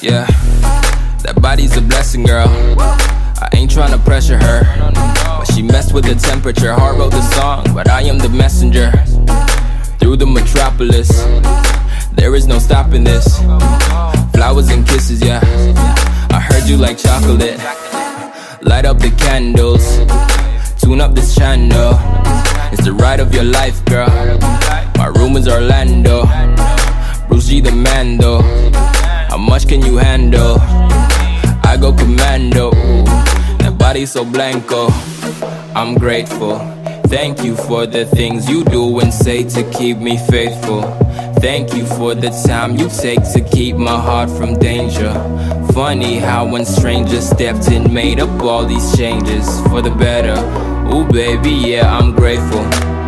Yeah, that body's a blessing, girl. I ain't tryna pressure her, but she messed with the temperature. Heart wrote the song, but I am the messenger. Through the metropolis, there is no stopping this. Flowers and kisses, yeah. I heard you like chocolate. Light up the candles, tune up this channel. It's the ride of your life, girl. My room is Orlando, Bruce G the Mando. How much can you handle? I go commando. That body's so blanco. I'm grateful. Thank you for the things you do and say to keep me faithful. Thank you for the time you take to keep my heart from danger. Funny how when strangers stepped in, made up all these changes for the better. Ooh baby, yeah, I'm grateful.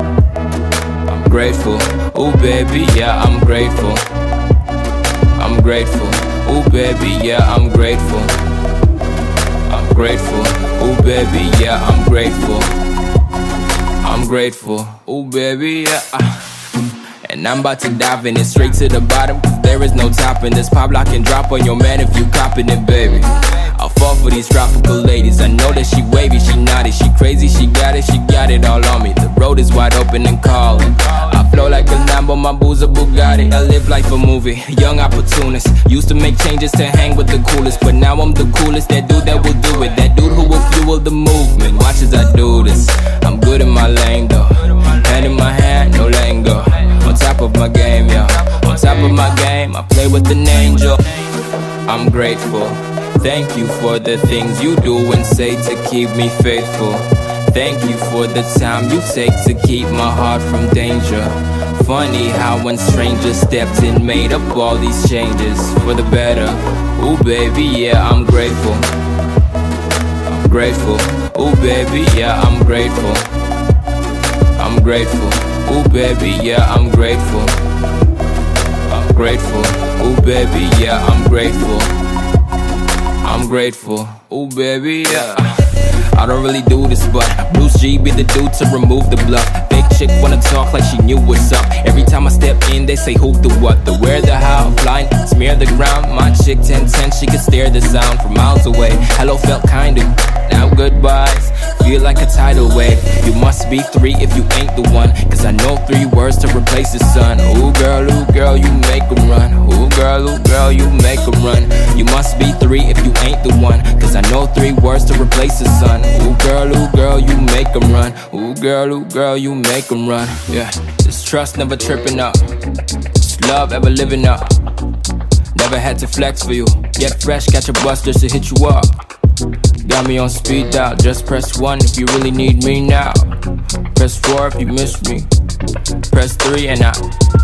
I'm grateful. Ooh baby, yeah, I'm grateful. I'm grateful. Ooh baby, yeah, I'm grateful. I'm grateful. Ooh baby, yeah, I'm grateful. I'm grateful. Ooh baby, yeah. And I'm about to dive in it straight to the bottom, cause there is no topping this. Pop lock and drop on your man if you copping it, baby. I'll fall for these tropical ladies. I know that she wavy, she naughty, she crazy, she got it all on me. The road is wide open and calling. I flow like a Lambo, my boo's a Bugatti. I live like a movie, young opportunist. Used to make changes to hang with the coolest, but now I'm the coolest. That dude that will do it, that dude who will fuel the movement. Watch as I do this. I'm good in my lane though. Hand in my hand, no letting go. On top of my game, yo. On top of my game, I play with an angel. I'm grateful. Thank you for the things you do and say to keep me faithful. Thank you for the time you take to keep my heart from danger. Funny how when strangers stepped in, made up all these changes for the better. Ooh baby, yeah, I'm grateful. I'm grateful. Ooh baby, yeah, I'm grateful. I'm grateful. Ooh baby, yeah, I'm grateful. I'm grateful. Ooh baby, yeah, I'm grateful. I'm grateful. Ooh baby, yeah. I don't really do this, but Bruce G be the dude to remove the bluff. Fake chick wanna talk like she knew what's up. Every time I step in, they say who, the what, the where, the how. Flying, smear the ground. My chick 1010, she can stare the sound from miles away. Hello felt kinda, now goodbyes feel like a tidal wave. You must be 3 if you ain't the one, cause I know 3 words to replace the sun. Ooh girl, you make 'em run. Ooh girl, you make 'em run. You must be 3 if you ain't the one, cause I know 3 words to replace the sun. Ooh girl, you make 'em run. Ooh girl, you make 'em run. Yeah, this trust never tripping up. This love ever living up. Never had to flex for you. Get fresh, catch a bus just to hit you up. Got me on speed dial, just press 1 if you really need me now. Press 4 if you miss me. Press 3 and I